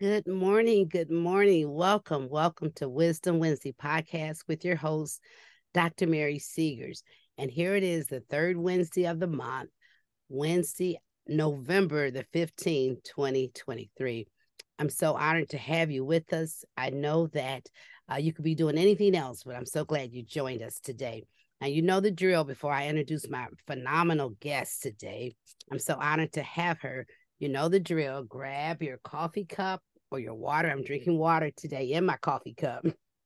Good morning. Good morning. Welcome to Wisdom Wednesday podcast with your host, Dr. Mary Seegers. And here it is, the third Wednesday of the month, Wednesday, November the 15th, 2023. I'm so honored to have you with us. I know that you could be doing anything else, but I'm so glad you joined us today. Now, you know the drill. Before I introduce my phenomenal guest today, I'm so honored to have her. You know the drill. Grab your coffee cup or your water. I'm drinking water today in my coffee cup.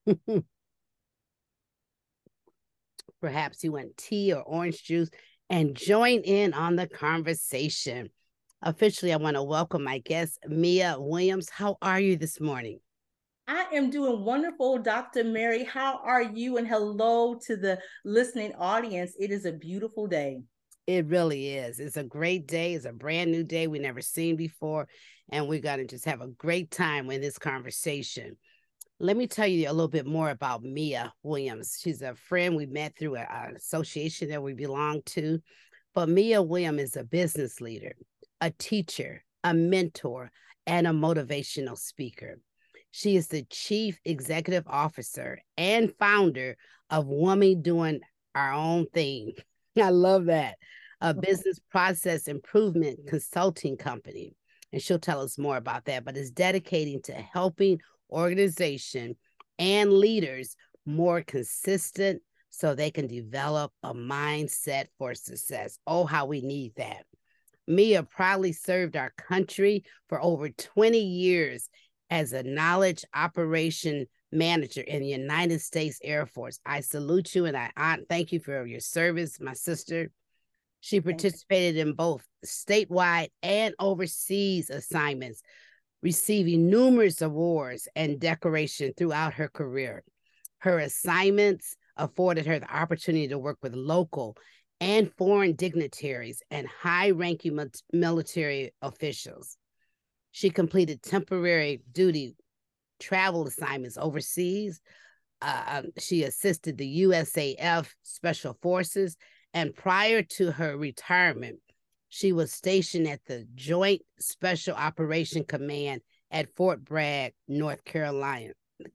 Perhaps you want tea or orange juice and join in on the conversation. Officially, I want to welcome my guest, Mia Williams. How are you this morning? I am doing wonderful, Dr. Mary. How are you? And hello to the listening audience. It is a beautiful day. It really is. It's a great day. It's a brand new day we never seen before. And we're going to just have a great time in this conversation. Let me tell you a little bit more about Mia Williams. She's a friend we met through an association that we belong to. But Mia Williams is a business leader, a teacher, a mentor, and a motivational speaker. She is the chief executive officer and founder of Woman Doing Our Own Thing. I love that. A business process improvement consulting company. And she'll tell us more about that, but it's dedicating to helping organization and leaders more consistent so they can develop a mindset for success. Oh, how we need that. Mia proudly served our country for over 20 years as a knowledge operation manager in the United States Air Force. I salute you and I thank you for your service, my sister. She participated in both statewide and overseas assignments, receiving numerous awards and decorations throughout her career. Her assignments afforded her the opportunity to work with local and foreign dignitaries and high-ranking military officials. She completed temporary duty travel assignments overseas. She assisted the USAF Special Forces, and prior to her retirement, she was stationed at the Joint Special Operation Command at Fort Bragg, North Carolina.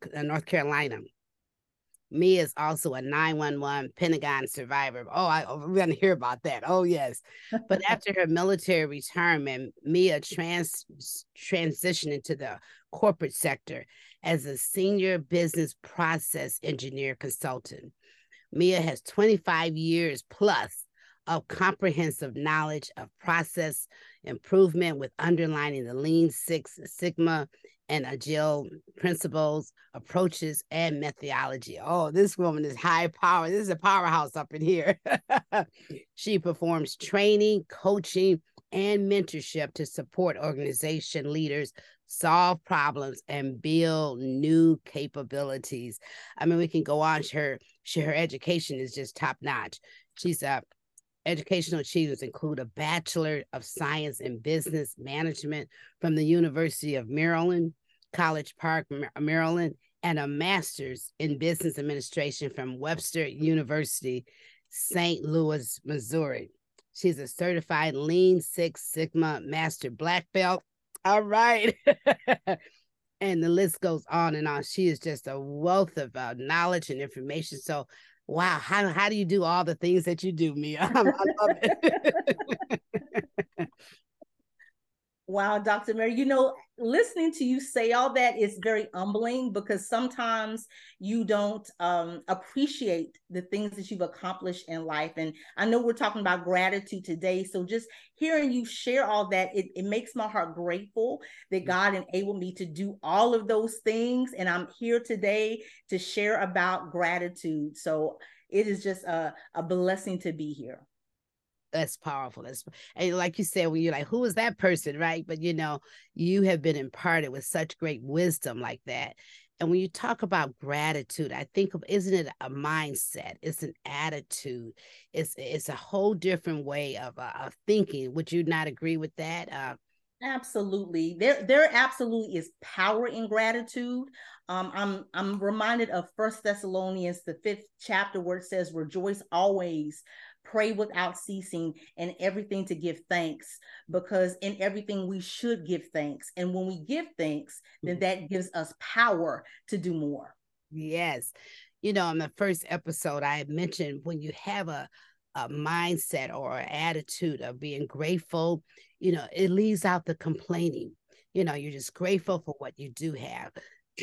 Mia is also a 911 Pentagon survivor. We're going to hear about that. Oh, yes. But after her military retirement, Mia transitioned into the corporate sector as a senior business process engineer consultant. Mia has 25 years plus of comprehensive knowledge of process improvement with underlining the Lean Six Sigma and Agile principles, approaches, and methodology. Oh, this woman is high power. This is a powerhouse up in here. She performs training, coaching, and mentorship to support organization leaders solve problems and build new capabilities. I mean, we can go on. Her education is just top notch. She's a educational achievements include a Bachelor of Science in Business Management from the University of Maryland, College Park, Maryland, and a Master's in Business Administration from Webster University, St. Louis, Missouri. She's a certified Lean Six Sigma Master Black Belt. All right. And the list goes on and on. She is just a wealth of knowledge and information. So, wow, how do you do all the things that you do, Mia? I love it. Wow, Dr. Mary, listening to you say all that is very humbling because sometimes you don't appreciate the things that you've accomplished in life. And I know we're talking about gratitude today. So just hearing you share all that, it makes my heart grateful that God enabled me to do all of those things. And I'm here today to share about gratitude. So it is just a blessing to be here. That's powerful. And like you said, when you're like, who is that person, right? But you have been imparted with such great wisdom like that. And when you talk about gratitude, I think isn't it a mindset? It's an attitude. It's a whole different way of thinking. Would you not agree with that? Absolutely. There absolutely is power in gratitude. I'm reminded of First Thessalonians, the 5th chapter, where it says, rejoice always, pray without ceasing, and everything to give thanks, because in everything we should give thanks. And when we give thanks, then that gives us power to do more. Yes. You know, in the first episode, I had mentioned when you have a mindset or an attitude of being grateful, you know, it leaves out the complaining. You know, you're just grateful for what you do have.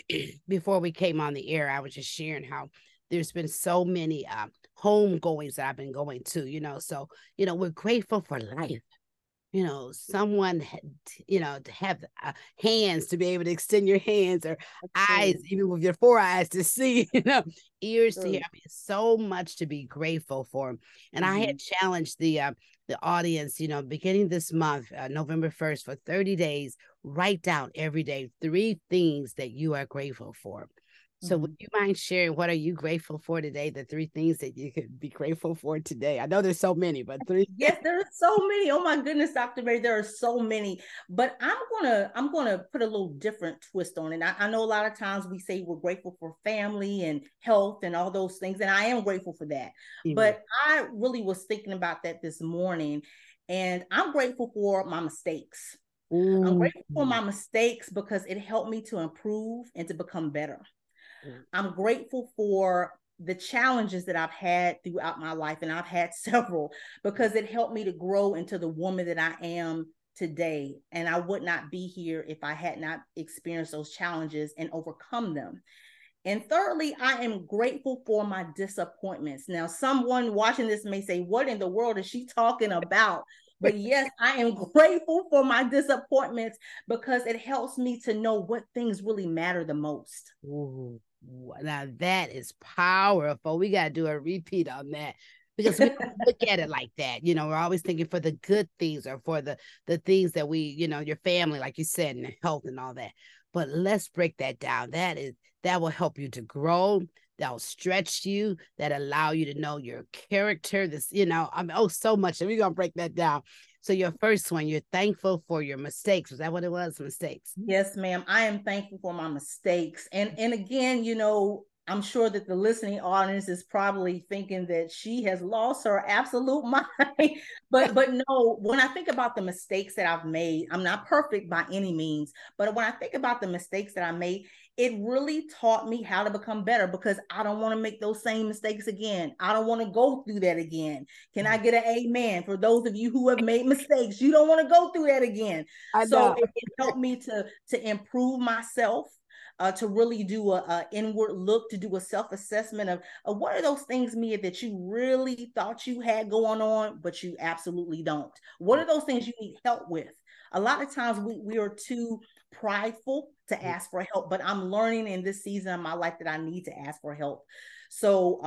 Before we came on the air, I was just sharing how there's been so many home goings that I've been going to, you know. So, you know, we're grateful for life. You know, someone, you know, to have hands to be able to extend your hands, or eyes, even with your 4 eyes to see, you know, ears to hear. I mean, so much to be grateful for. And I had challenged the audience, you know, beginning this month, November 1st, for 30 days, write down every day 3 things that you are grateful for. So would you mind sharing, what are you grateful for today? The 3 things that you could be grateful for today. I know there's so many, but 3. Yes, there are so many. Oh my goodness, Dr. Mary, there are so many. But I'm gonna put a little different twist on it. I know a lot of times we say we're grateful for family and health and all those things, and I am grateful for that. But I really was thinking about that this morning, and I'm grateful for my mistakes. I'm grateful for my mistakes because it helped me to improve and to become better. I'm grateful for the challenges that I've had throughout my life, and I've had several, because it helped me to grow into the woman that I am today. And I would not be here if I had not experienced those challenges and overcome them. And thirdly, I am grateful for my disappointments. Now, someone watching this may say, what in the world is she talking about? But yes, I am grateful for my disappointments because it helps me to know what things really matter the most. Ooh. Now that is powerful. We got to do a repeat on that, because we don't look at it like that. You know, we're always thinking for the good things, or for the things that we, you know, your family, like you said, and health and all that. But let's break that down. That will help you to grow. That will stretch you. That allow you to know your character. This, you know, I mean, oh, so much. And we're gonna break that down. So your first one, you're thankful for your mistakes. Was that what it was? Mistakes? Yes, ma'am. I am thankful for my mistakes. And again, you know, I'm sure that the listening audience is probably thinking that she has lost her absolute mind. But no, when I think about the mistakes that I've made, I'm not perfect by any means, but when I think about the mistakes that I made, it really taught me how to become better, because I don't want to make those same mistakes again. I don't want to go through that again. Can I get an amen for those of you who have made mistakes? You don't want to go through that again. So it helped me to improve myself, to really do a inward look, to do a self-assessment of what are those things, Mia, that you really thought you had going on, but you absolutely don't. What are those things you need help with? A lot of times we are too prideful to ask for help, but I'm learning in this season of my life that I need to ask for help. So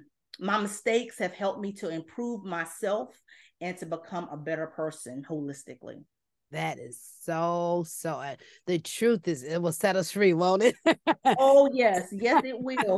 my mistakes have helped me to improve myself and to become a better person holistically. That is so. The truth is, it will set us free, won't it? Oh, yes. Yes, it will.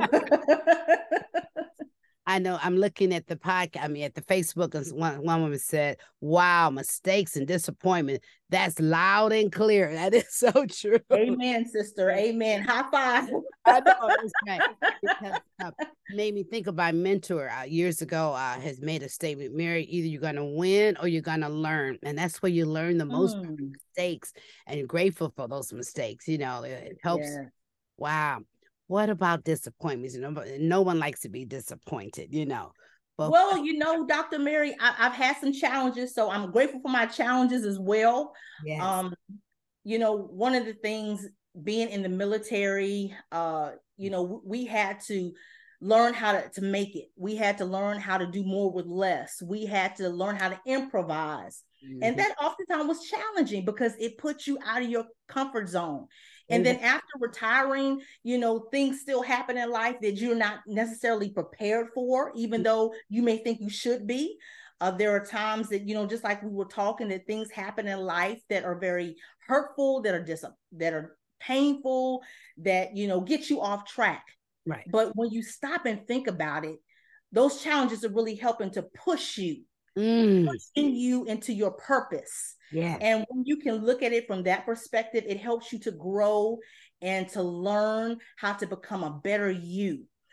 I know. I'm looking at the podcast. I mean, at the Facebook, and one woman said, "Wow, mistakes and disappointment. That's loud and clear." That is so true. Amen, sister. Amen. High five. I know. That's right. Because, made me think of my mentor years ago. Has made a statement: Mary, either you're going to win or you're going to learn, and that's where you learn the most mistakes. And you're grateful for those mistakes. You know, it helps. Yeah. Wow. What about disappointments? You know, no one likes to be disappointed, you know. But well, you know, Dr. Mary, I've had some challenges, so I'm grateful for my challenges as well. Yes. You know, one of the things, being in the military, you know, we had to learn how to make it. We had to learn how to do more with less. We had to learn how to improvise. And that oftentimes was challenging because it puts you out of your comfort zone. And then after retiring, you know, things still happen in life that you're not necessarily prepared for, even though you may think you should be. There are times that, you know, just like we were talking, that things happen in life that are very hurtful, that are painful, that, you know, get you off track. Right. But when you stop and think about it, those challenges are really helping to push you, pushing you into your purpose. Yeah. And when you can look at it from that perspective, it helps you to grow and to learn how to become a better you.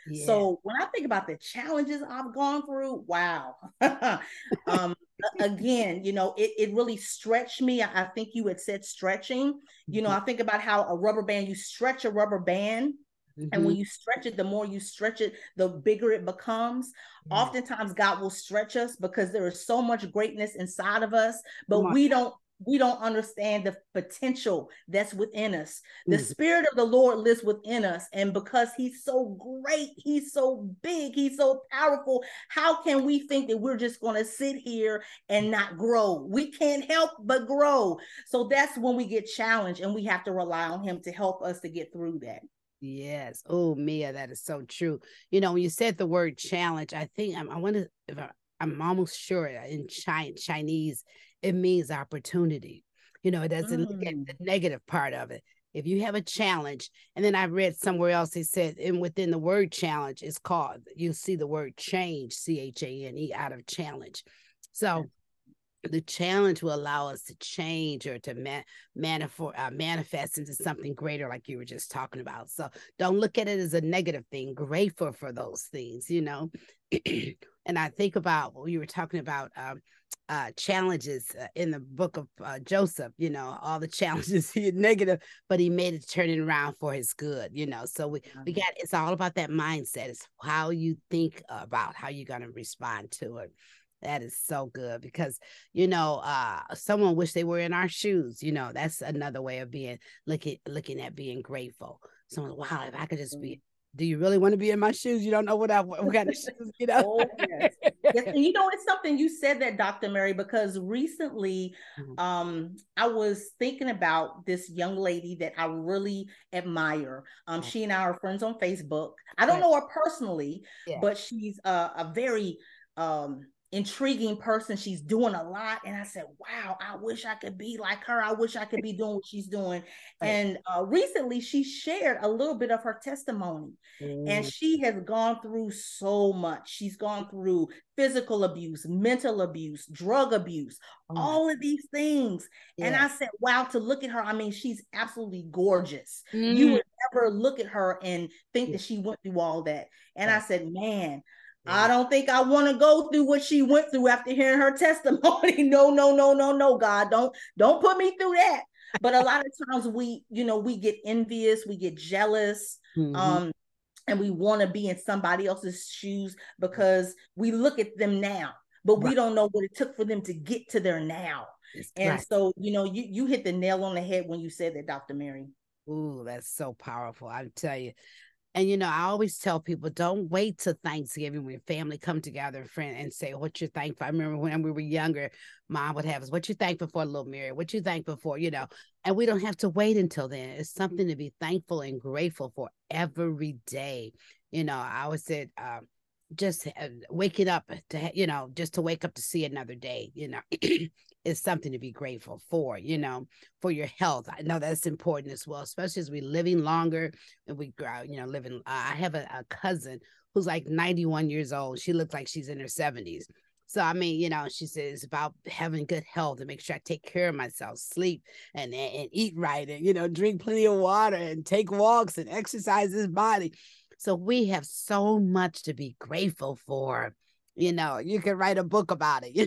Yeah. So when I think about the challenges I've gone through, wow. um, Again, it really stretched me. I think you had said stretching. I think about how a rubber band, you stretch a rubber band. And Mm-hmm. when you stretch it, the more you stretch it, the bigger it becomes. Yeah. Oftentimes, God will stretch us because there is so much greatness inside of us, Come but on. we don't understand the potential that's within us. The Mm-hmm. Spirit of the Lord lives within us, and because He's so great, He's so big, He's so powerful, how can we think that we're just going to sit here and not grow? We can't help but grow. So that's when we get challenged, and we have to rely on Him to help us to get through that. Yes. Oh, Mia, that is so true. When you said the word challenge, I think I wonder if I'm almost sure in Chinese, it means opportunity. It doesn't look at Mm. the negative part of it. If you have a challenge, and then I read somewhere else, they said, and within the word challenge, it's called, you see the word change, CHANE, out of challenge. So the challenge will allow us to change or to manifest into something greater, like you were just talking about. So don't look at it as a negative thing. Grateful for those things. And I think about what you were talking about, challenges in the book of Joseph. All the challenges he had negative, but he made it turn it around for his good. So we got, it's all about that mindset. It's how you think about how you're going to respond to it. That is so good because, someone wish they were in our shoes. That's another way of being looking at being grateful. Someone, wow, if I could just be. Do you really want to be in my shoes? You don't know what kind of shoes, Oh, yes. Yes. And it's something you said that, Dr. Mary, because recently I was thinking about this young lady that I really admire. She and I are friends on Facebook. I don't Right. know her personally, Yeah. but she's a very intriguing person. She's doing a lot. And I said, wow, I wish I could be like her. I wish I could be doing what she's doing. Right. And recently she shared a little bit of her testimony. And Mm. she has gone through so much. She's gone through physical abuse, mental abuse, drug abuse, Oh my. all of these things. And Yeah. I said, wow, to look at her, I mean, she's absolutely gorgeous. You Mm. would never look at her and think Yeah. that she went through all that. And I Right. said, man, I Yeah. don't think I want to go through what she went through after hearing her testimony. No, no, no, no, no, God, don't put me through that. But a lot of times we get envious, we get jealous. Mm-hmm. Um, and we want to be in somebody else's shoes because we look at them now, but we Right. don't know what it took for them to get to their now. It's And right. so, you hit the nail on the head when you said that, Dr. Mary. Ooh, that's so powerful. I tell you. And I always tell people, don't wait till Thanksgiving when family come together and friend and say, what you thankful. I remember when we were younger, mom would have us, what you thankful for, little Mary? What you thankful for? And we don't have to wait until then. It's something to be thankful and grateful for every day. I always said, just waking up to, just to wake up to see another day, is something to be grateful for, for your health. I know that's important as well, especially as we're living longer and we grow, living. I have a cousin who's like 91 years old. She looks like she's in her 70s. So, I mean, she says it's about having good health and make sure I take care of myself, sleep and eat right and, drink plenty of water and take walks and exercise this body. So we have so much to be grateful for. You can write a book about it.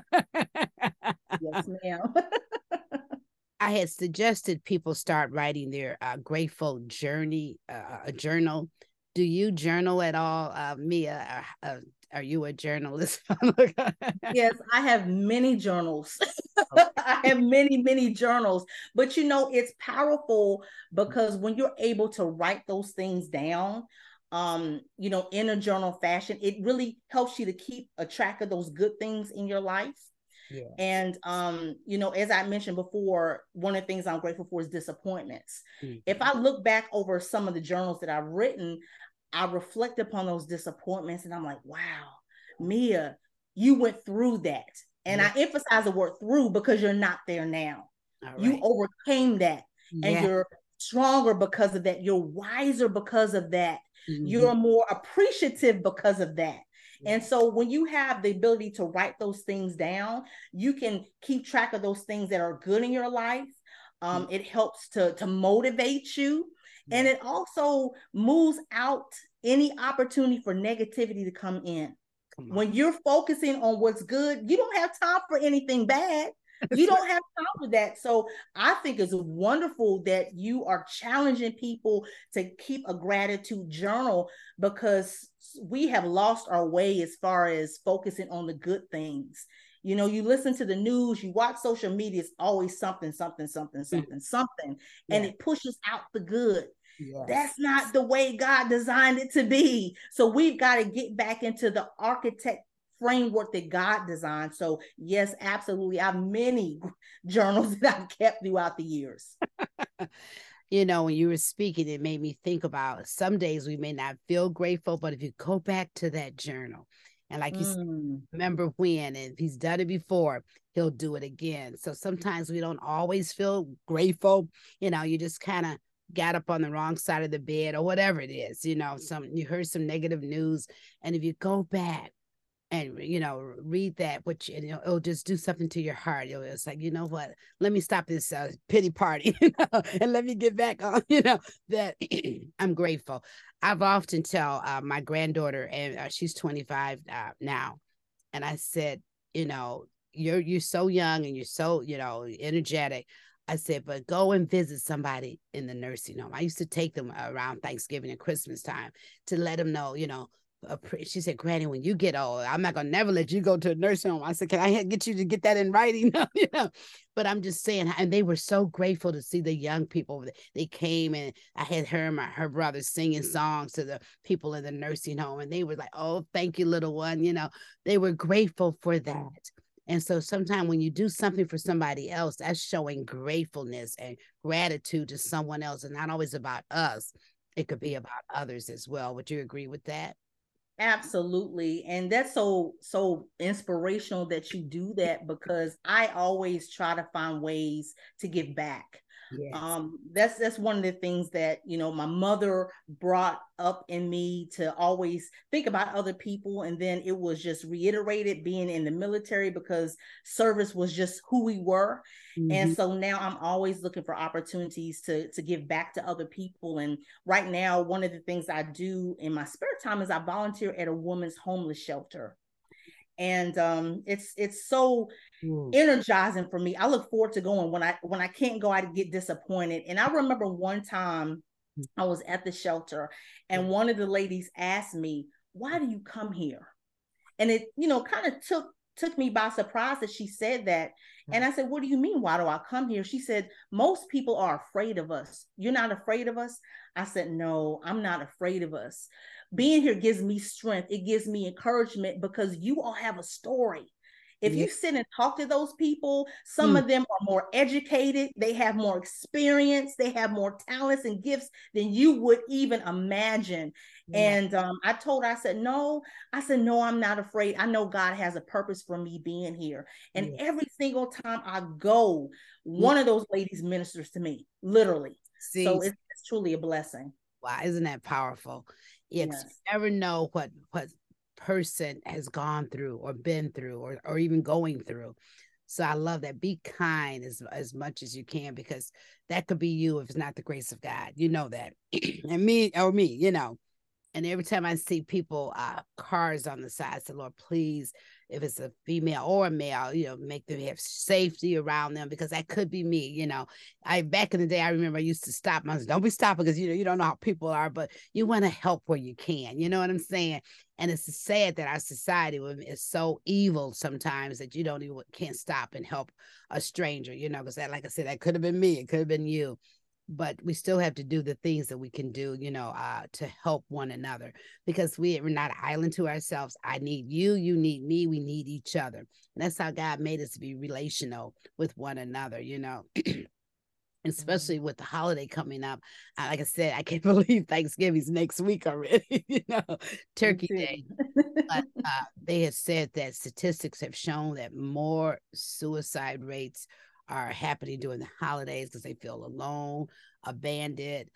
Yes, ma'am. I had suggested people start writing their grateful journey, a journal. Do you journal at all, Mia? Are you a journalist? Yes, I have many journals. I have many, many journals. But it's powerful because when you're able to write those things down, in a journal fashion, it really helps you to keep a track of those good things in your life. Yeah. And as I mentioned before, one of the things I'm grateful for is disappointments. Mm-hmm. If I look back over some of the journals that I've written, I reflect upon those disappointments and I'm like, wow, Mia, you went through that. And Yeah. I emphasize the word through because you're not there now. All You right. overcame that and Yeah. you're stronger because of that. You're wiser because of that. Mm-hmm. You're more appreciative because of that. And Yeah. so when you have the ability to write those things down, you can keep track of those things that are good in your life. It helps to motivate you. And Yeah. it also moves out any opportunity for negativity to come in. Come on. When you're focusing on what's good, you don't have time for anything bad. You That's right. don't have time for that. So I think it's wonderful that you are challenging people to keep a gratitude journal, because we have lost our way as far as focusing on the good things. You know, you listen to the news, you watch social media, it's always something, something, something, Mm. something, something, and Yeah. it pushes out the good. Yes. That's not the way God designed it to be. So we've got to get back into the architect framework that God designed. So yes, absolutely. I have many journals that I've kept throughout the years. You know, when you were speaking, it made me think about some days we may not feel grateful, but if you go back to that journal and like you said, Mm. remember when, and if he's done it before, he'll do it again. So sometimes we don't always feel grateful. You know, you just kind of got up on the wrong side of the bed or whatever it is, you know, you heard some negative news. And if you go back and read that, which it'll just do something to your heart. It's like, you know what, let me stop this pity party, and let me get back on, that I'm grateful. I've often tell my granddaughter, and she's 25 now, and I said, you're so young and you're so energetic. I said, but go and visit somebody in the nursing home. I used to take them around Thanksgiving and Christmas time to let them know, she said, Granny, when you get old, I'm not gonna never let you go to a nursing home. I said, can I get you to get that in writing? But I'm just saying, and they were so grateful to see the young people. They came, and I had her brother singing songs to the people in the nursing home, and they were like, oh, thank you, little one. They were grateful for that. And so sometimes when you do something for somebody else, that's showing gratefulness and gratitude to someone else, and not always about us. It could be about others as well. Would you agree with that? Absolutely. And that's so inspirational that you do that, because I always try to find ways to give back. Yes. That's one of the things that, my mother brought up in me, to always think about other people. And then it was just reiterated being in the military, because service was just who we were. And Mm-hmm. so now I'm always looking for opportunities to give back to other people. And right now, one of the things I do in my spare time is I volunteer at a woman's homeless shelter. And it's so energizing for me. I look forward to going. When I can't go, I get disappointed. And I remember one time I was at the shelter, and one of the ladies asked me, "Why do you come here?" And it, kind of took me by surprise that she said that. And I said, "What do you mean, why do I come here?" She said, "Most people are afraid of us. You're not afraid of us?" I said, "No, I'm not afraid of us. Being here gives me strength. It gives me encouragement, because you all have a story. If Yeah. you sit and talk to those people, some of them are more educated, they have more experience, they have more talents and gifts than you would even imagine." Yeah. And I told her, I said, "No, I'm not afraid. I know God has a purpose for me being here." And Yeah. every single time I go, Mm. one of those ladies ministers to me, literally. See, So it's truly a blessing. wow, isn't that powerful? Yeah, 'cause you Yes. never know what person has gone through or been through or even going through. So I love that. Be kind as much as you can, because that could be you if it's not the grace of God. You know that. And me. And every time I see people, cars on the side, I say, Lord, please, if it's a female or a male, make them have safety around them, because that could be me. I back in the day, I remember I used to stop. I was, don't be stopping, because you don't know how people are, but you want to help where you can. You know what I'm saying? And it's sad that our society is so evil sometimes that you don't even can't stop and help a stranger. Because that, like I said, that could have been me. It could have been you, but we still have to do the things that we can do, to help one another, because we're not an island to ourselves. I need you, you need me, we need each other. And that's how God made us to be relational with one another, especially with the holiday coming up. Like I said, I can't believe Thanksgiving's next week already, Me Turkey too. Day. But they have said that statistics have shown that more suicide rates are happening during the holidays because they feel alone, abandoned.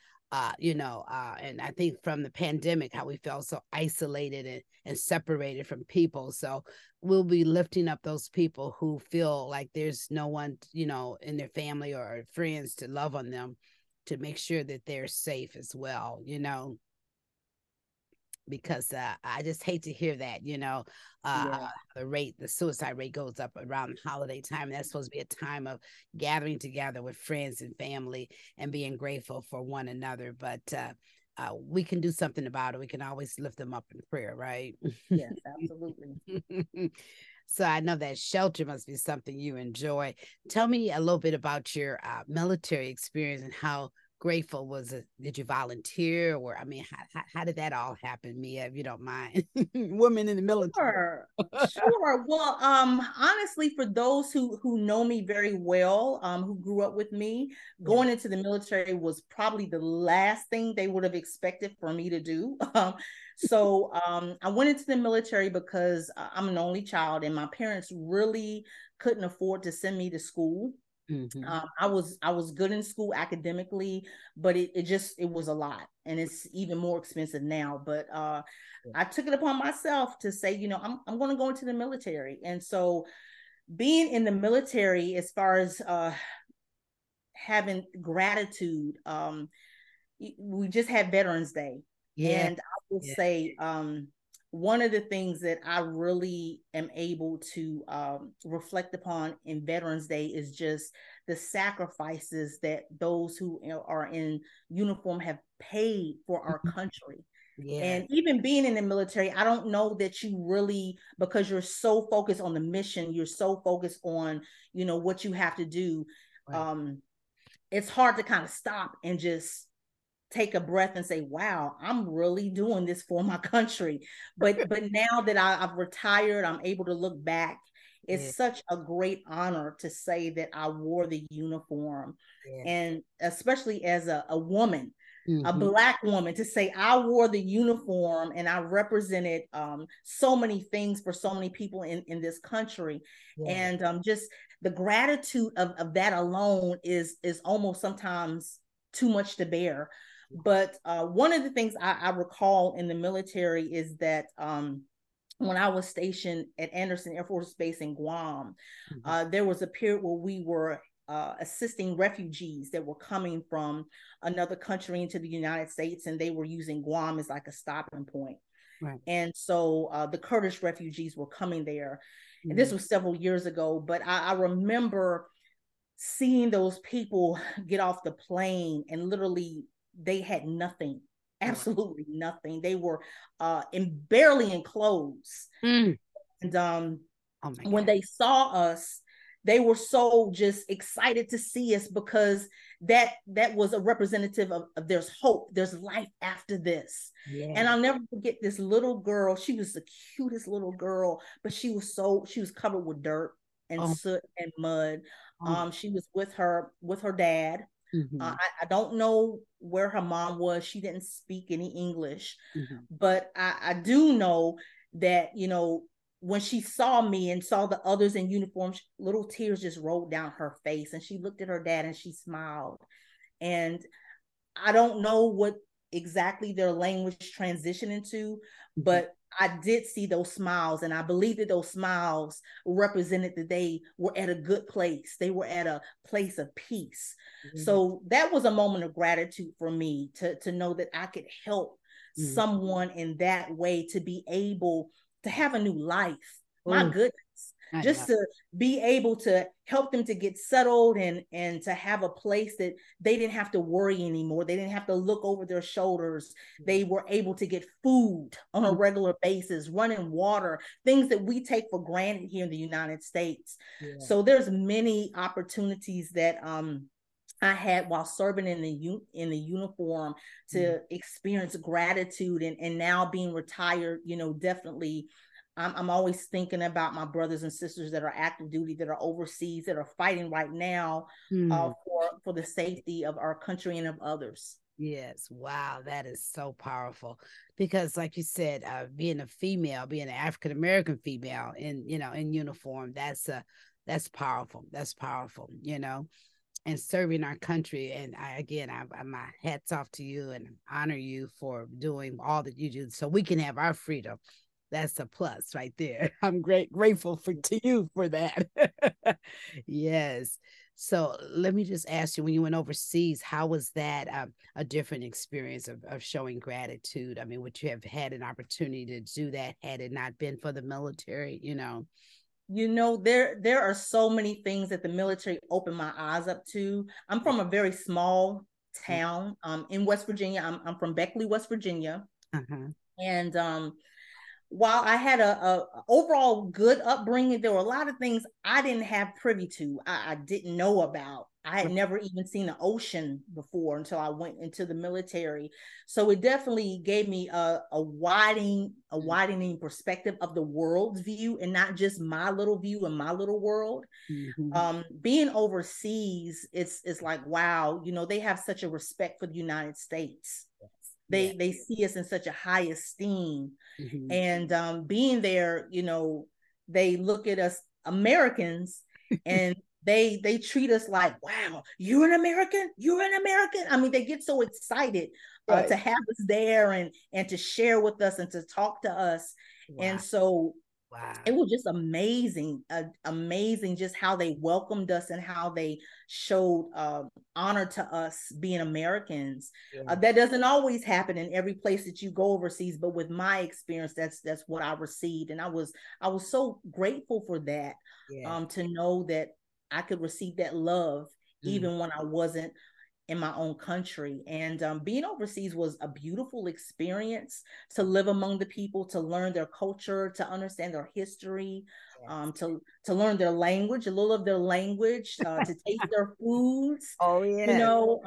And I think from the pandemic, how we felt so isolated and separated from people. So we'll be lifting up those people who feel like there's no one, in their family or friends to love on them to make sure that they're safe as well, because I just hate to hear that, Yeah. the suicide rate goes up around the holiday time. That's supposed to be a time of gathering together with friends and family and being grateful for one another. But we can do something about it. We can always lift them up in prayer, right? Yes, absolutely. So I know that shelter must be something you enjoy. Tell me a little bit about your military experience and how grateful was it. Did you volunteer, or I mean, how did that all happen, Mia, if you don't mind? Women in the military. Sure. Sure. Well, honestly, for those who know me very well, who grew up with me, Yeah. going into the military was probably the last thing they would have expected for me to do. So I went into the military because I'm an only child, and my parents really couldn't afford to send me to school. Mm-hmm. I was good in school academically, but it was a lot, and it's even more expensive now. But I took it upon myself to say, I'm going to go into the military, and so being in the military, as far as having gratitude, we just had Veterans Day, Yeah. and I will Yeah. say one of the things that I really am able to reflect upon in Veterans Day is just the sacrifices that those who are in uniform have paid for our country. Yeah. And even being in the military, I don't know that you really, because you're so focused on the mission, you're so focused on, what you have to do. Right. It's hard to kind of stop and just take a breath and say, wow, I'm really doing this for my country. But now that I've retired, I'm able to look back. Yeah. It's such a great honor to say that I wore the uniform. Yeah. And especially as a woman, a Mm-hmm. Black woman, to say I wore the uniform and I represented so many things for so many people in this country. Yeah. And just the gratitude of that alone is almost sometimes too much to bear. But one of the things I recall in the military is that when I was stationed at Anderson Air Force Base in Guam, there was a period where we were assisting refugees that were coming from another country into the United States, and they were using Guam as like a stopping point. Right. And so the Kurdish refugees were coming there. And Mm-hmm. this was several years ago, but I remember seeing those people get off the plane and literally they had nothing, absolutely nothing. They were barely in clothes. Mm. And Oh my when God. they saw us, they were so just excited to see us because that was a representative of there's hope, there's life after this. And Yeah. I'll never forget this little girl. She was the cutest little girl, but she was covered with dirt and Oh. soot and mud. Oh my. She was with her dad. Mm-hmm. I don't know where her mom was. She didn't speak any English, Mm-hmm. but I do know that, when she saw me and saw the others in uniform, little tears just rolled down her face. And she looked at her dad and she smiled. And I don't know what exactly their language transitioned into, Mm-hmm. but I did see those smiles, and I believe that those smiles represented that they were at a good place. They were at a place of peace. Yeah. So that was a moment of gratitude for me to know that I could help Mm-hmm. someone in that way to be able to have a new life. My Oh, goodness, I know. just to be able to help them to get settled and to have a place that they didn't have to worry anymore. They didn't have to look over their shoulders. They were able to get food on a regular basis, running water, things that we take for granted here in the United States. Yeah. So there's many opportunities that I had while serving in the uniform to experience gratitude, and now being retired, definitely I'm always thinking about my brothers and sisters that are active duty, that are overseas, that are fighting right now Mm. for the safety of our country and of others. Yes. Wow. That is so powerful because, like you said, being a female, being an African American female in uniform, that's powerful. That's powerful, and serving our country. And my hats off to you and honor you for doing all that you do so we can have our freedom. That's a plus right there. I'm grateful to you for that. Yes. So let me just ask you, when you went overseas, how was that a different experience of showing gratitude? I mean, would you have had an opportunity to do that had it not been for the military, you know? There are so many things that the military opened my eyes up to. I'm from a very small town in West Virginia. I'm from Beckley, West Virginia. Uh-huh. And while I had a overall good upbringing, there were a lot of things I didn't have privy to. I didn't know about. I had never even seen the ocean before until I went into the military. So it definitely gave me a widening perspective of the world's view, and not just my little view and my little world. Mm-hmm. Being overseas, it's like, wow, they have such a respect for the United States. Yeah. They see us in such a high esteem. Mm-hmm. And being there, they look at us Americans, and they treat us like, wow, you're an American, you're an American. I mean, they get so excited Right. to have us there, and to share with us and to talk to us. And Wow. so it Wow. was just amazing, amazing just how they welcomed us and how they showed honor to us being Americans. Yeah. That doesn't always happen in every place that you go overseas, but with my experience, that's what I received, and I was so grateful for that, Yeah. to know that I could receive that love Mm. even when I wasn't in my own country. And being overseas was a beautiful experience, to live among the people, to learn their culture, to understand their history, Yes. to learn their language, a little of their language, to taste their foods. Oh, You yes. know,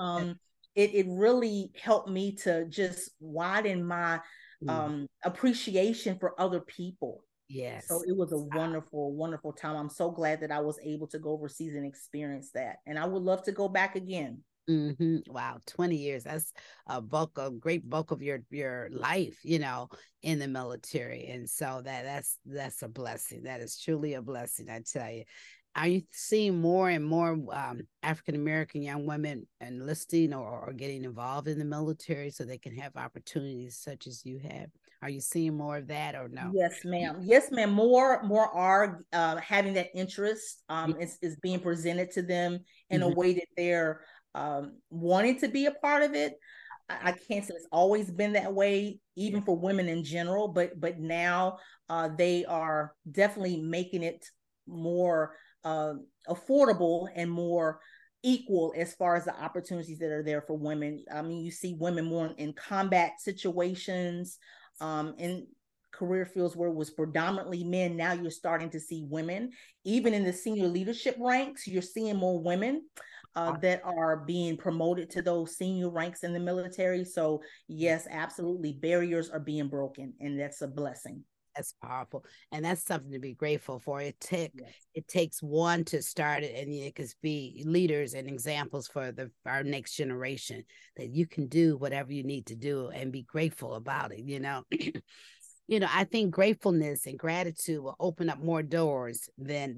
it really helped me to just widen my Mm. appreciation for other people. So Yes. it was a wonderful, wonderful time. I'm so glad that I was able to go overseas and experience that. And I would love to go back again. Wow, 20 years. That's a great bulk of your life, in the military. And so that's a blessing. That is truly a blessing, I tell you. Are you seeing more and more African American young women enlisting or getting involved in the military so they can have opportunities such as you have? Are you seeing more of that or no? Yes, ma'am. Yes, ma'am. More are having that interest. Is being presented to them in a Mhm. way that they're wanting to be a part of it. I can't say it's always been that way, Yeah. even for women in general, but now they are definitely making it more affordable and more equal as far as the opportunities that are there for women. I mean, you see women more in combat situations, in career fields where it was predominantly men. Now you're starting to see women, even in the senior leadership ranks. You're seeing more women that are being promoted to those senior ranks in the military. So yes, absolutely, barriers are being broken, and that's a blessing. That's powerful, and that's something to be grateful for. Yes. It takes one to start it, and it could be leaders and examples for our next generation that you can do whatever you need to do and be grateful about it. I think gratefulness and gratitude will open up more doors than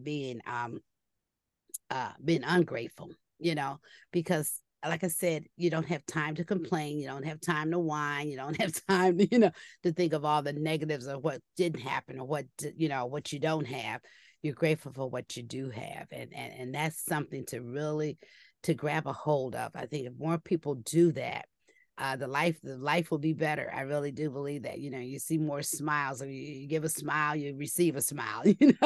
being ungrateful. Because like I said, you don't have time to complain, you don't have time to whine, you don't have time to to think of all the negatives of what didn't happen or what you don't have. You're grateful for what you do have, and that's something to really to grab a hold of. I think if more people do that, the life will be better. I really do believe that. You see more smiles. If you give a smile, you receive a smile.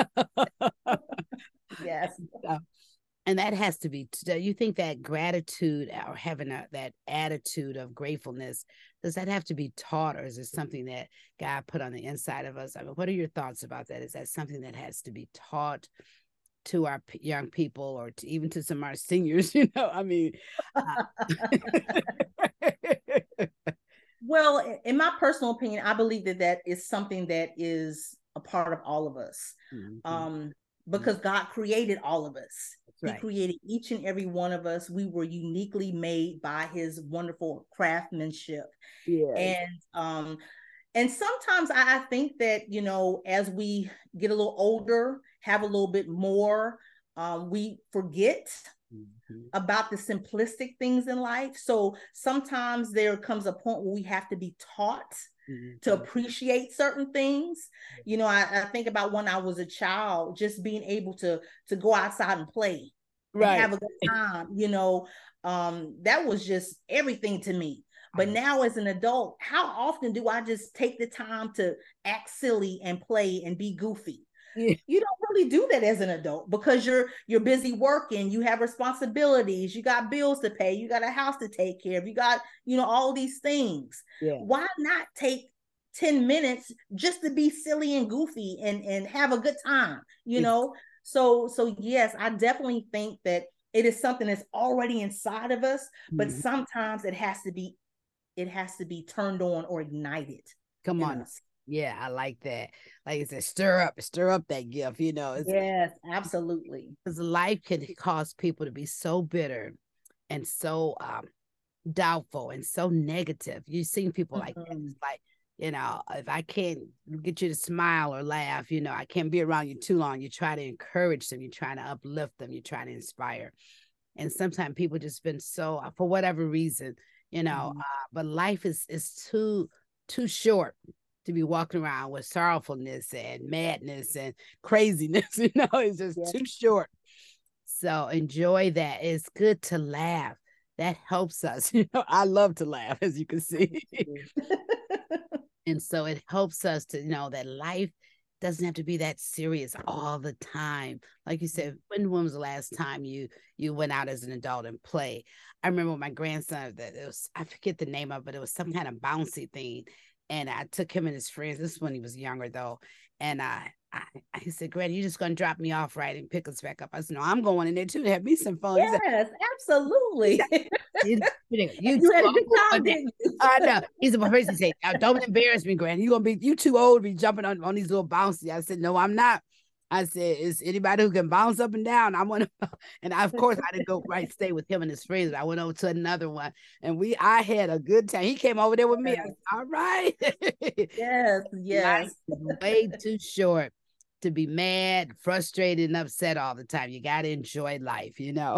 Yes. So, and that has to be. You think that gratitude or having that attitude of gratefulness, does that have to be taught, or is it something that God put on the inside of us? I mean, what are your thoughts about that? Is that something that has to be taught to our young people, or even to some of our seniors? I mean. Well, in my personal opinion, I believe that is something that is a part of all of us. Mhm. Um, because God created all of us. That's He right. created each and every one of us. We were uniquely made by his wonderful craftsmanship. Yes. And sometimes I think that, as we get a little older, have a little bit more, we forget Mhm. about the simplistic things in life. So sometimes there comes a point where we have to be taught to Mhm. appreciate certain things. I think about when I was a child, just being able to go outside and play. and Right. have a good time. That was just everything to me. But now as an adult, how often do I just take the time to act silly and play and be goofy? Yeah. You don't really do that as an adult because you're busy working, you have responsibilities, you got bills to pay, you got a house to take care of, you got, all these things. Yeah. Why not take 10 minutes just to be silly and goofy and have a good time, So yes, I definitely think that it is something that's already inside of us, but sometimes it has to be turned on or ignited. Come on. Us. Yeah, I like that. Like I said, stir up that gift, Yes, absolutely. Because life can cause people to be so bitter and so doubtful and so negative. You've seen people like that. It's like, if I can't get you to smile or laugh, I can't be around you too long. You try to encourage them, you try to uplift them, you try to inspire. And sometimes people just been so, for whatever reason, but life is too short to be walking around with sorrowfulness and madness and craziness. It's just too short. So enjoy that. It's good to laugh. That helps us. I love to laugh, as you can see. And so it helps us to know that life doesn't have to be that serious all the time. Like you said, when was the last time you went out as an adult and play? I remember my grandson, I forget the name of it, it was some kind of bouncy thing. And I took him and his friends. This is when he was younger, though. And I said, Granny, you just going to drop me off, right, and pick us back up? I said, no, I'm going in there, too, to have me some fun. Yes, said, absolutely. you had a good time, didn't you? I know. He said, my person said, don't embarrass me, Granny. You too old to be jumping on these little bouncy. I said, no, I'm not. I said, is anybody who can bounce up and down? I want to, and of course I didn't go stay with him and his friends. I went over to another one, and I had a good time. He came over there with me. I said, all right. Yes. Life is way too short to be mad, frustrated, and upset all the time. You got to enjoy life,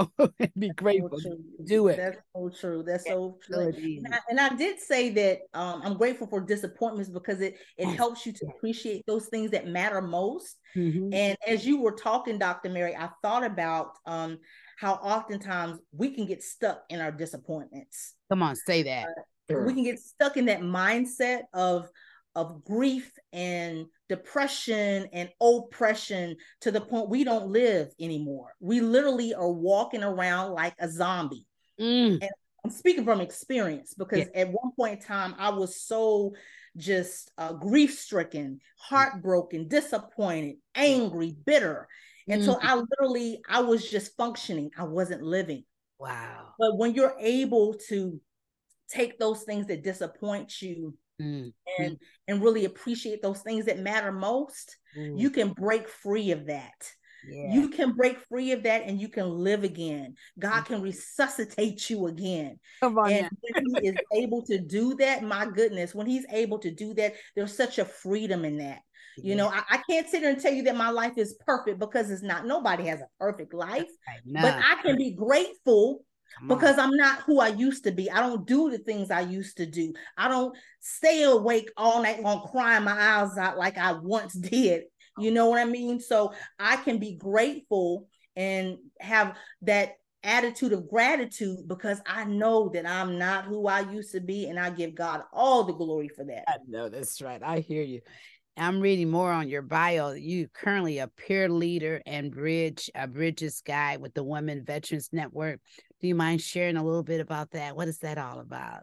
be grateful. So do it. That's so true. That's so true. And I did say that I'm grateful for disappointments because it helps you to appreciate those things that matter most. And as you were talking, Dr. Mary, I thought about how oftentimes we can get stuck in our disappointments. Come on, say that. We can get stuck in that mindset of grief and depression and oppression to the point we don't live anymore. We literally are walking around like a zombie. And I'm speaking from experience because at one point in time, I was so just grief-stricken, heartbroken, disappointed, angry, bitter. And so I was just functioning. I wasn't living. Wow. But when you're able to take those things that disappoint you and really appreciate those things that matter most, you can break free of that. You can break free of that and you can live again. God can resuscitate you again. And when he is able to do that, my goodness, when he's able to do that, there's such a freedom in that. I can't sit here and tell you that my life is perfect because it's not. Nobody has a perfect life, but I can be grateful because I'm not who I used to be. I don't do the things I used to do. I don't stay awake all night long crying my eyes out like I once did. You know what I mean? So I can be grateful and have that attitude of gratitude because I know that I'm not who I used to be, and I give God all the glory for that. I know, that's right. I hear you. I'm reading more on your bio. You currently a peer leader and bridges guide with the Women Veterans Network. Do you mind sharing a little bit about that? What is that all about?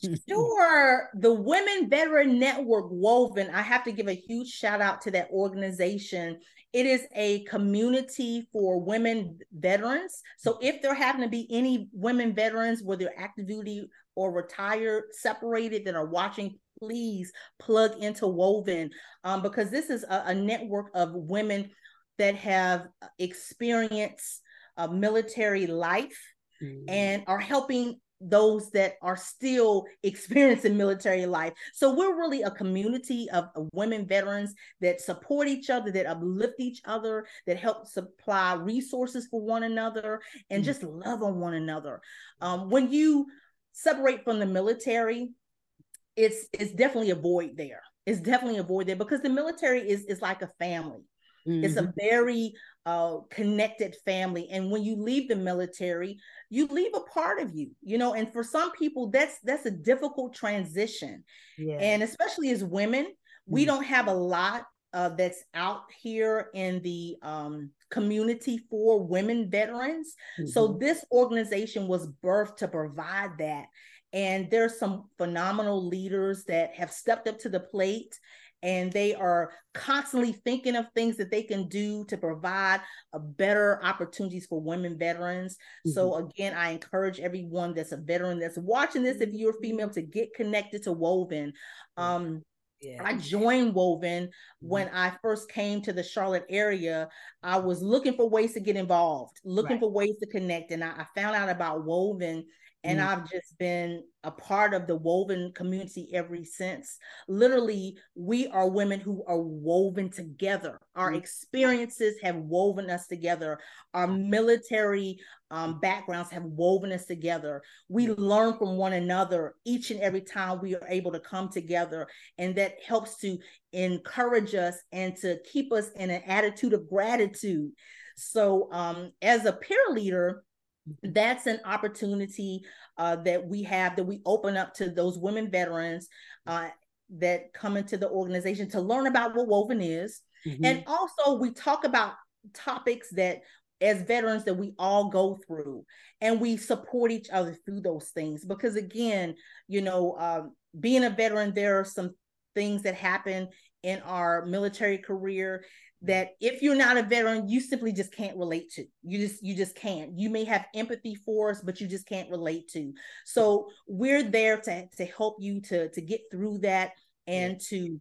Sure. The Women Veteran Network, Woven, I have to give a huge shout out to that organization. It is a community for women veterans. So if there happen to be any women veterans, whether active duty or retired, separated, that are watching, please plug into Woven because this is a network of women that have experienced military life and are helping those that are still experiencing military life. So we're really a community of women veterans that support each other, that uplift each other, that help supply resources for one another, and just love on one another. When you separate from the military, it's definitely a void there. It's definitely a void there because the military is like a family. It's Mm-hmm. a very connected family. And when you leave the military, you leave a part of you, you know, and for some people, that's a difficult transition. Yeah. And especially as women, we don't have a lot that's out here in the community for women veterans. Mm-hmm. So this organization was birthed to provide that. And there's some phenomenal leaders that have stepped up to the plate, and they are constantly thinking of things that they can do to provide a better opportunities for women veterans. Mm-hmm. So again, I encourage everyone that's a veteran that's watching this, if you're female, to get connected to Woven. Yeah. I joined Woven Mm-hmm. when I first came to the Charlotte area. I was looking for ways to get involved, looking Right. for ways to connect. And I found out about Woven, and Mm-hmm. I've just been a part of the Woven community ever since. Literally, we are women who are woven together. Our experiences have woven us together. Our military backgrounds have woven us together. We learn from one another each and every time we are able to come together, and that helps to encourage us and to keep us in an attitude of gratitude. So as a peer leader, that's an opportunity that we have, that we open up to those women veterans that come into the organization to learn about what Woven is. Mm-hmm. And also we talk about topics that as veterans that we all go through, and we support each other through those things. Because again, you know, being a veteran, there are some things that happen in our military career that if you're not a veteran, you simply just can't relate to. You just can't. You may have empathy for us, but you just can't relate to. So we're there to help you to get through that, and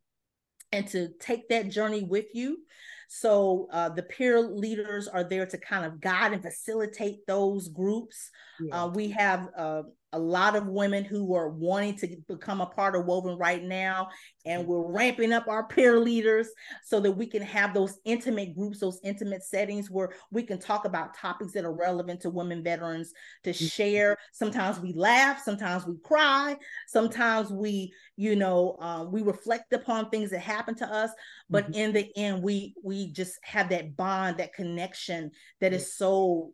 to take that journey with you. So the peer leaders are there to kind of guide and facilitate those groups. We have a lot of women who are wanting to become a part of Woven right now, and we're ramping up our peer leaders so that we can have those intimate groups, those intimate settings where we can talk about topics that are relevant to women veterans, to share. Sometimes we laugh, sometimes we cry, sometimes we, you know, we reflect upon things that happen to us, but in the end, we just have that bond, that connection that is so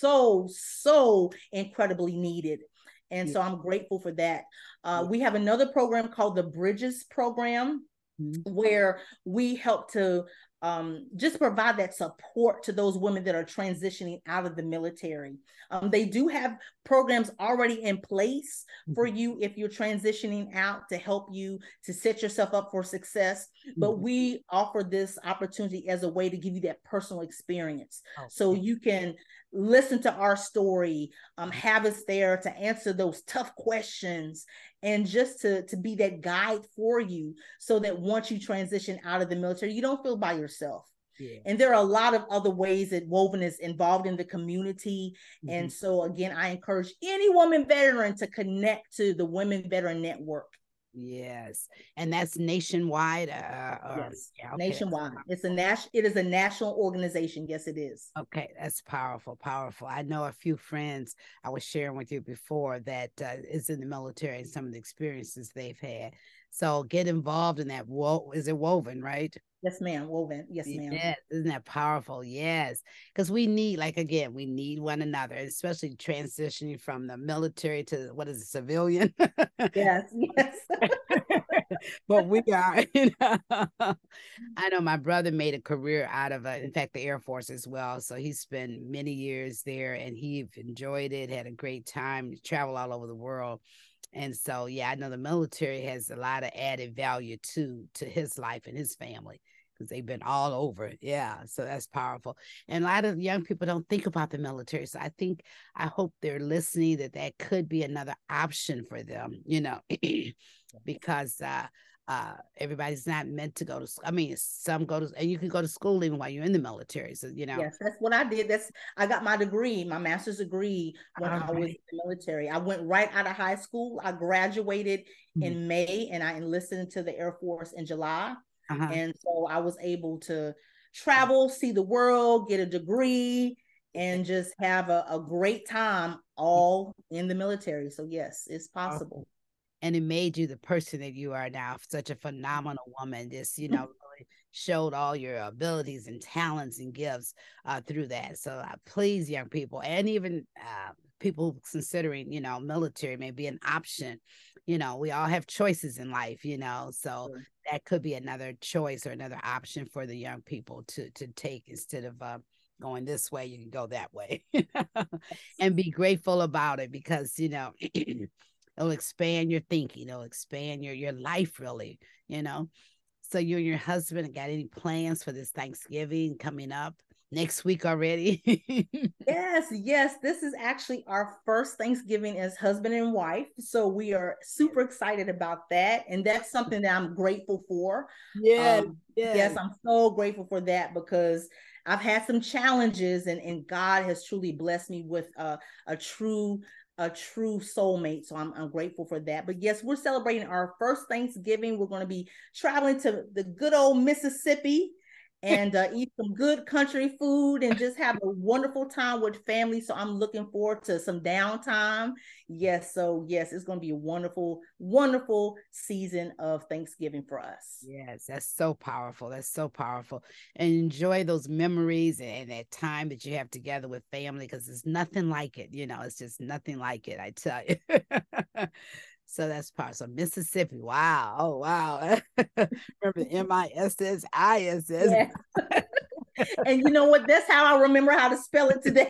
incredibly needed. And so I'm grateful for that. We have another program called the Bridges Program, where we help to just provide that support to those women that are transitioning out of the military. They do have programs already in place for you if you're transitioning out, to help you to set yourself up for success. But we offer this opportunity as a way to give you that personal experience. So you can listen to our story, have us there to answer those tough questions, and just to be that guide for you, so that once you transition out of the military, you don't feel by yourself. And there are a lot of other ways that Woven is involved in the community. And so again, I encourage any woman veteran to connect to the Women Veteran Network. Yes, and that's nationwide. Yes, Yeah, okay. nationwide. It is a national organization. Yes, it is. Okay, that's powerful, powerful. I know a few friends I was sharing with you before that is in the military, and some of the experiences they've had. So get involved in that. Is it Woven, right? Yes, ma'am. Woven. Yes, ma'am. Yes, isn't that powerful? Yes, because we need, like, again, we need one another, especially transitioning from the military to what is it, civilian? Yes, yes. But we are, you know. I know my brother made a career out of it. In fact, the Air Force as well. So he spent many years there, and he enjoyed it, had a great time, traveled all over the world. And so, yeah, I know the military has a lot of added value to his life and his family, because they've been all over. Yeah, so that's powerful. And a lot of young people don't think about the military. So I hope they're listening, that could be another option for them, you know, because everybody's not meant to go to school. I mean, some go to, and you can go to school even while you're in the military. So, you know. Yes, that's what I did. I got my degree, my master's degree, when I was in the military. I went right out of high school. I graduated in May, and I enlisted into the Air Force in July. And so I was able to travel, see the world, get a degree, and just have a great time all in the military. So yes, it's possible. And it made you the person that you are now, such a phenomenal woman, just, you know, really showed all your abilities and talents and gifts through that. So please, young people, and even people considering, military may be an option. We all have choices in life, so Sure. that could be another choice or another option for the young people to take instead of going this way, you can go that way. And be grateful about it because, it'll expand your thinking, it'll expand your life really, So you and your husband got any plans for this Thanksgiving coming up next week already? Yes. This is actually our first Thanksgiving as husband and wife. So we are super excited about that. And that's something that I'm grateful for. Yes. Yes, I'm so grateful for that because I've had some challenges and God has truly blessed me with a true soulmate. So I'm grateful for that. But yes, we're celebrating our first Thanksgiving. We're going to be traveling to the good old Mississippi and eat some good country food and just have a wonderful time with family. So I'm looking forward to some downtime. Yes, it's going to be a wonderful, wonderful season of Thanksgiving for us. Yes, that's so powerful. That's so powerful. And enjoy those memories and that time that you have together with family because there's nothing like it. It's just nothing like it, I tell you. So that's part. So Mississippi. Wow. Oh, wow. Remember the MISS, ISS. Yeah. And you know what? That's how I remember how to spell it today.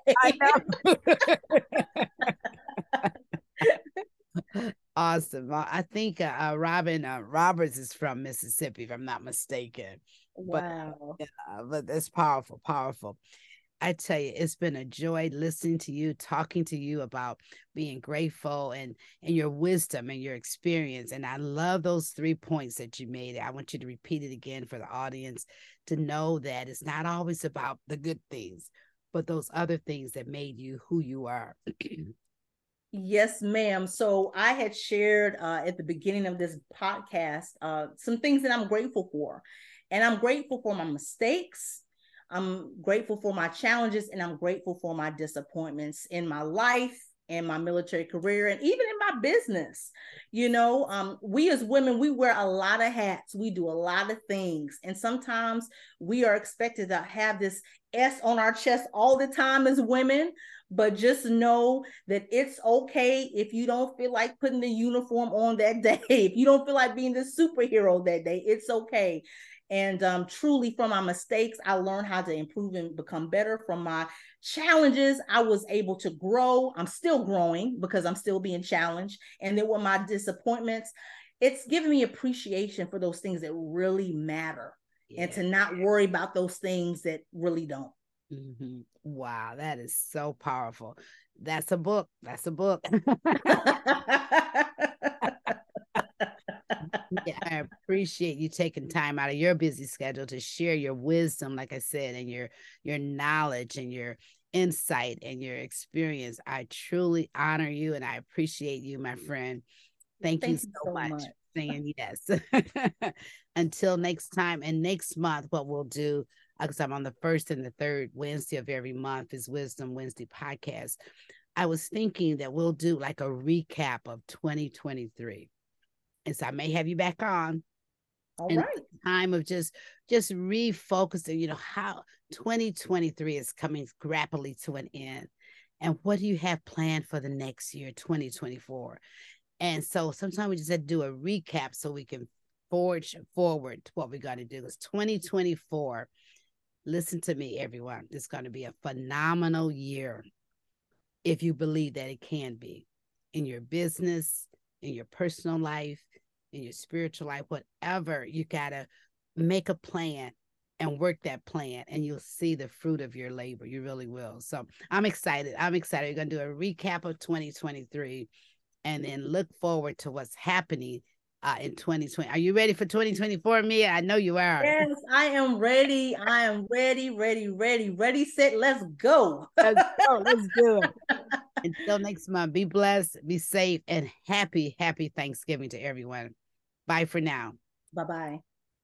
Awesome. I think Robin Roberts is from Mississippi, if I'm not mistaken. Wow. But that's powerful, powerful. I tell you, it's been a joy listening to you, talking to you about being grateful and your wisdom and your experience. And I love those 3 points that you made. I want you to repeat it again for the audience to know that it's not always about the good things, but those other things that made you who you are. Yes, ma'am. So I had shared at the beginning of this podcast some things that I'm grateful for. And I'm grateful for my mistakes. I'm grateful for my challenges, and I'm grateful for my disappointments in my life and my military career and even in my business. We as women, we wear a lot of hats. We do a lot of things. And sometimes we are expected to have this S on our chest all the time as women. But just know that it's okay if you don't feel like putting the uniform on that day. If you don't feel like being the superhero that day, it's okay. And truly, from my mistakes, I learned how to improve and become better. From my challenges, I was able to grow. I'm still growing because I'm still being challenged. And then with my disappointments, it's given me appreciation for those things that really matter, and to not worry about those things that really don't. Mm-hmm. Wow, that is so powerful. That's a book. That's a book. Yeah, I appreciate you taking time out of your busy schedule to share your wisdom, like I said, and your knowledge and your insight and your experience. I truly honor you and I appreciate you, my friend. Thank you so much for saying yes. Until next time and next month, what we'll do, because I'm on the first and the third Wednesday of every month, is Wisdom Wednesday podcast. I was thinking that we'll do like a recap of 2023. And so I may have you back on. All right. Time of just refocusing, how 2023 is coming rapidly to an end. And what do you have planned for the next year, 2024? And so sometimes we just have to do a recap so we can forge forward to what we got to do. It's 2024. Listen to me, everyone. It's going to be a phenomenal year if you believe that it can be in your business, in your personal life, in your spiritual life, whatever. You got to make a plan and work that plan, and you'll see the fruit of your labor. You really will. So I'm excited. We're going to do a recap of 2023 and then look forward to what's happening in 2020. Are you ready for 2024, Mia? I know you are. Yes, I am ready. I am ready, set, let's go. Let's do it. Until next month, be blessed, be safe, and happy Thanksgiving to everyone. Bye for now. Bye-bye.